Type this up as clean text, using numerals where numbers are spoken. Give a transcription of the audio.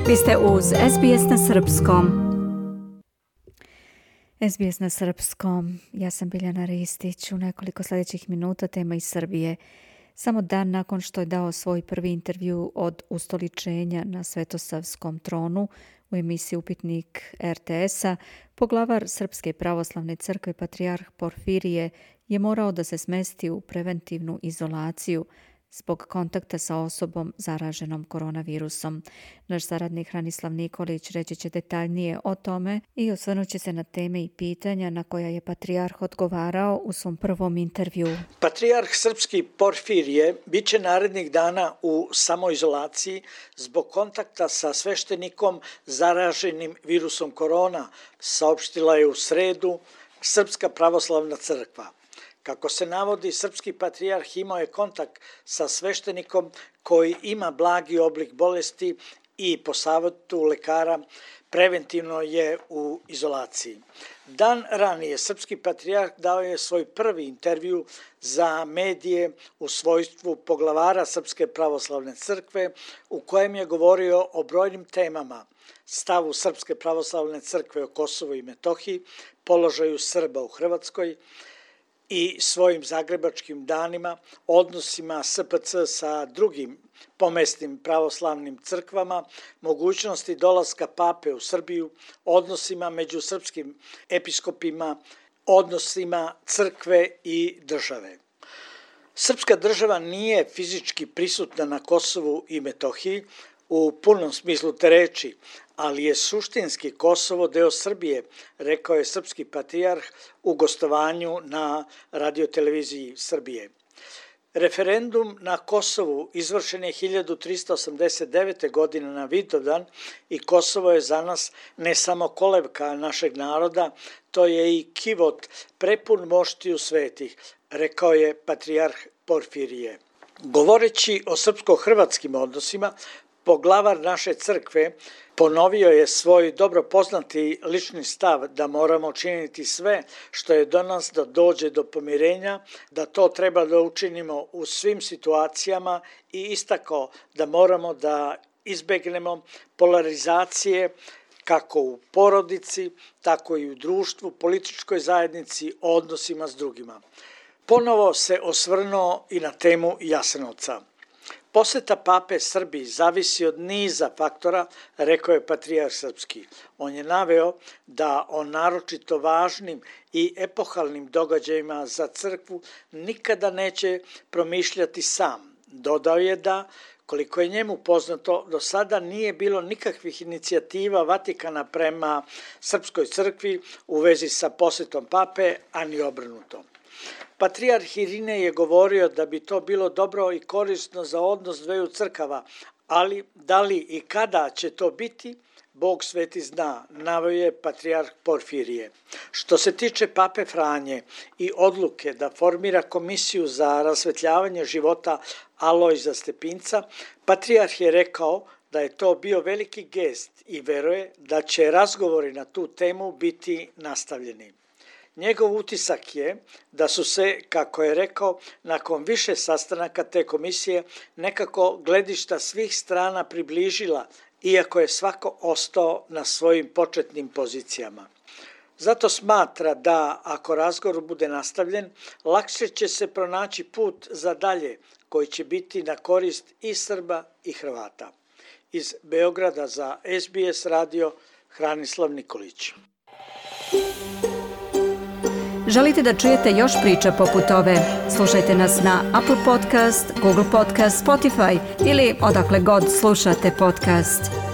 Vi ste uz SBS na Srpskom. SBS na Srpskom. Ja sam Biljana Ristić. U nekoliko sljedećih minuta tema iz Srbije. Samo dan nakon što je dao svoj prvi intervju od ustoličenja na Svetosavskom tronu u emisiji Upitnik RTS-a, poglavar Srpske pravoslavne crkve patrijarh Porfirije je morao da se smesti u preventivnu izolaciju zbog kontakta sa osobom zaraženom koronavirusom. Naš saradnik Hranislav Nikolić reći će detaljnije o tome i osvrnut će se na teme i pitanja na koja je patrijarh odgovarao u svom prvom intervjuu. Patrijarh srpski Porfirije bit će narednih dana u samoizolaciji zbog kontakta sa sveštenikom zaraženim virusom korona, saopštila je u sredu Srpska pravoslavna crkva. Kako se navodi, srpski patrijarh imao je kontakt sa sveštenikom koji ima blagi oblik bolesti i po savjetu lekara preventivno je u izolaciji. Dan ranije srpski patrijarh dao je svoj prvi intervju za medije u svojstvu poglavara Srpske pravoslavne crkve u kojem je govorio o brojnim temama: stavu Srpske pravoslavne crkve o Kosovu i Metohiji, položaju Srba u Hrvatskoj i svojim zagrebačkim danima, odnosima SPC sa drugim pomesnim pravoslavnim crkvama, mogućnosti dolaska pape u Srbiju, odnosima među srpskim episkopima, odnosima crkve i države. Srpska država nije fizički prisutna na Kosovu i Metohiji u punom smislu te reči, ali je suštinski Kosovo deo Srbije, rekao je srpski patrijarh u gostovanju na radioteleviziji Srbije. Referendum na Kosovu izvršen je 1389. godine na Vidovdan i Kosovo je za nas ne samo kolevka našeg naroda, to je i kivot prepun moštiju svetih, rekao je patrijarh Porfirije. Govoreći o srpsko-hrvatskim odnosima, poglavar naše crkve ponovio je svoj dobro poznati lični stav da moramo činiti sve što je do nas da dođe do pomirenja, da to treba da učinimo u svim situacijama i istakao da moramo da izbegnemo polarizacije kako u porodici, tako i u društvu, političkoj zajednici, odnosima s drugima. Ponovo se osvrnuo i na temu Jasenovca. Poseta pape Srbiji zavisi od niza faktora, rekao je patrijarh srpski. On je naveo da o naročito važnim i epohalnim događajima za crkvu nikada neće promišljati sam. Dodao je da, koliko je njemu poznato, do sada nije bilo nikakvih inicijativa Vatikana prema srpskoj crkvi u vezi sa posetom pape, a ni obrnuto. Patrijarh Irinej je govorio da bi to bilo dobro i korisno za odnos dveju crkava, ali da li i kada će to biti, Bog sveti zna, naveo je patrijarh Porfirije. Što se tiče pape Franje i odluke da formira komisiju za rasvetljavanje života Alojza Stepinca, patrijarh je rekao da je to bio veliki gest i veruje da će razgovori na tu temu biti nastavljeni. Njegov utisak je da su se, kako je rekao, nakon više sastanaka te komisije nekako gledišta svih strana približila, iako je svako ostao na svojim početnim pozicijama. Zato smatra da, ako razgovor bude nastavljen, lakše će se pronaći put za dalje, koji će biti na korist i Srba i Hrvata. Iz Beograda za SBS radio, Hranislav Nikolić. Želite da čujete još priča poput ove? Slušajte nas na Apple Podcast, Google Podcast, Spotify ili odakle god slušate podcast.